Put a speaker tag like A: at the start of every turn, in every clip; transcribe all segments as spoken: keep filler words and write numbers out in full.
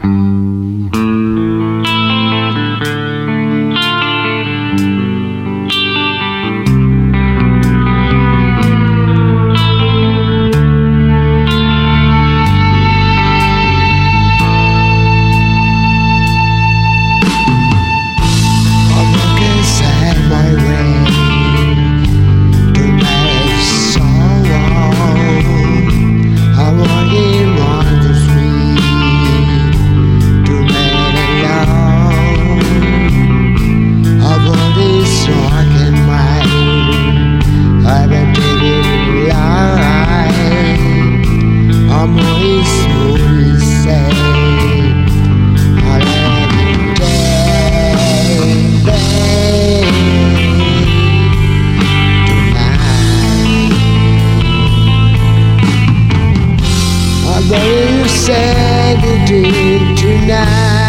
A: You said you did tonight.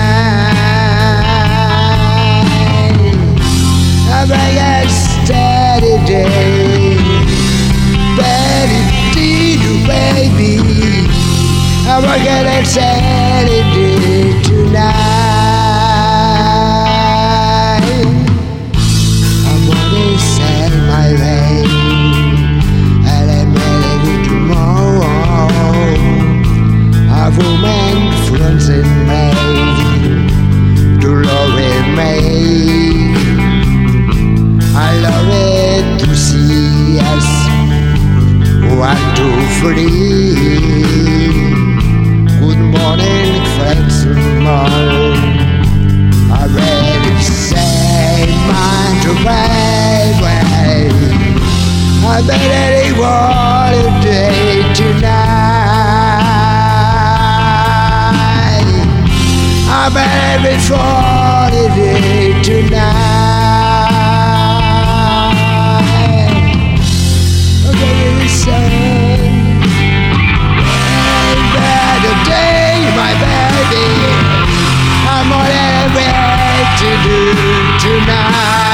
A: I bring a steady day, steady day, baby. I work at a steady day tonight. I'm gonna set my way, and I made it tomorrow. A woman friends in me to love me. I love it to see us one, two, three. Good morning, friends and all. I ready to say mine to baby. I bet anyone a day tonight. I bet every forty day tonight. Okay, you say, better day, my baby. I'm on every to do tonight.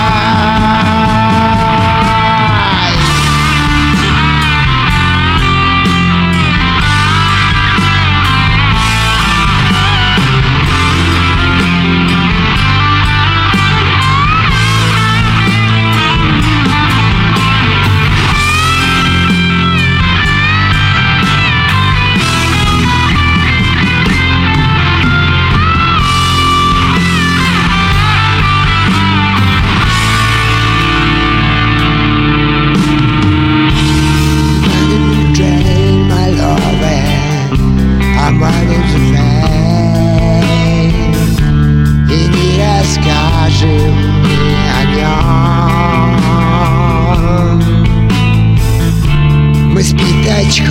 A: Мы с пятачком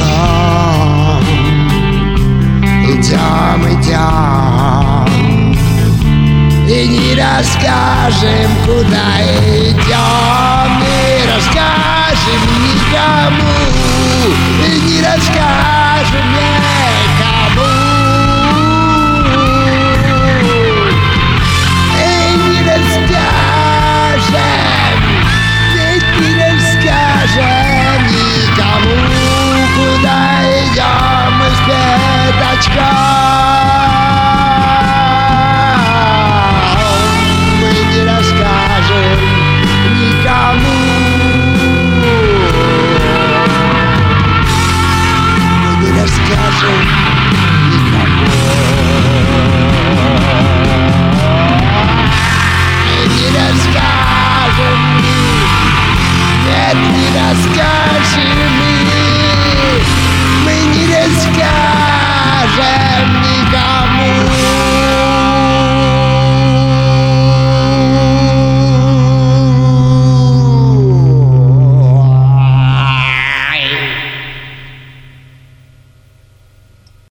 A: идем, идем, и не расскажем, куда идем, не расскажем никому, и не расскажем.